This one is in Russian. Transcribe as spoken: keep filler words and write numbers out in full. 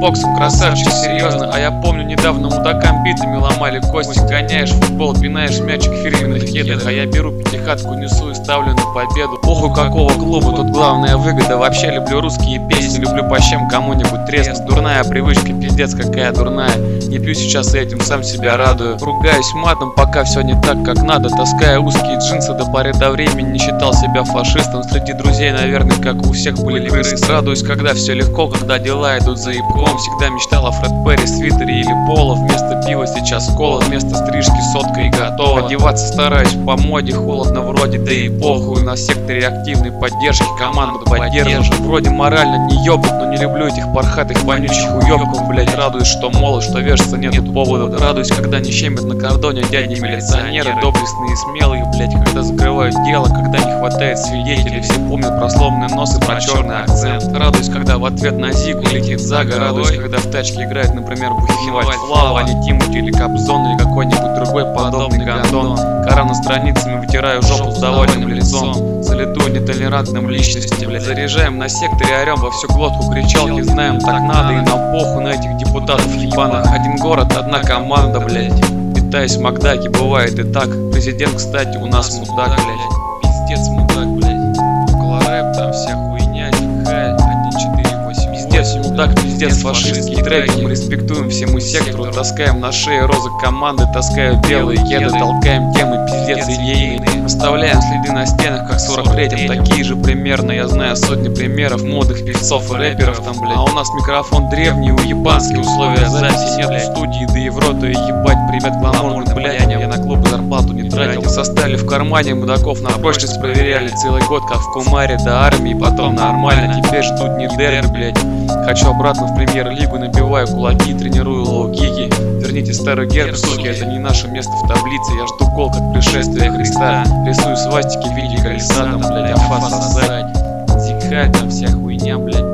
боксом, красавчик, серьезно. А я помню, недавно мудакам битами ломали кости. Гоняешь футбол, пинаешь мячик в фирменных кедах. А я беру пятихатку, несу и ставлю на победу. Похуй какого клуба, тут главная выгода. Вообще люблю русские песни, люблю по щам кому-нибудь треснуть. Дурная привычка, пиздец какая дурная. Не пью сейчас этим, сам себя радую. Ругаюсь матом, пока все не так, как надо. Таская узкие джинсы до поры до времени, не считал себя фашистом. Среди друзей, наверное, как у всех были крысы. Радуюсь, когда все легко, когда дела идут за ебком. Всегда мечтал о Фред Перри, свитере или поло. Вместо пива сейчас кола, вместо стрижки сотка и готово. Одеваться стараюсь по моде, холодно вроде, да и похуй. На секторе активной поддержки команду поддерживаю. Вроде морально не ёбут, но не люблю этих пархатых вонючих уёбков, блять. Радуюсь, что молод, что вешаться нету повода. Радуюсь, когда не щемят на кордоне дяди милиционеры, доблестные и смелые, блять. Когда закрывают дело, когда не хватает свидетелей. Все помнят про сломанный нос и про черный акцент. Радуюсь, когда в ответ на зигу летит Зага. Радуюсь, когда в тачке играет, например, Бухенвальд Флава, а не Тимати или Кобзон или какой-нибудь другой подобный гандон. Кора на страницами, вытираю жопу с довольным лицом. Салютую нетолерантным личностям, блядь. Заряжаем на секторе, орем во всю глотку кричалки. Знаем, так надо, и нам похуй на этих депутатов ебаных. Один город, одна команда, блядь. Питаюсь в Макдаке, бывает и так. Президент, кстати, у нас мудак, блядь. Пиздец мудак, блядь. Около рэп, там вся хуйня, тихая. один четыре восемь. Пиздец мудак, пиздец фашистские треки. Мы респектуем всему сектору, таскаем на шее розы команды, таскаю белые кеды, толкаем темы пиздец идейные. Оставляем следы на стенах, как в сорок третьем, такие же примерно. Я знаю сотни примеров молодых певцов и рэперов там, блядь. А у нас микрофон древний, уебанские условия записи, нет в студии, да и в роту, и ебать, привет гламурным блядям. Я на клубы зарплату не тратил, составили в кармане мудаков, на прочность проверяли целый год, как в Кумаре до армии, потом нормально, теперь ждут не дерби, блядь. Хочу обратно в премьер-лигу, набиваю кулаки, тренирую лоу-кики. Верните старый герб, суки, это не наше место в таблице. Я жду гол, как пришествие Христа. Рисую свастики в виде колеса, там, блядь, афас сосать. Зикхать, там вся хуйня, блядь.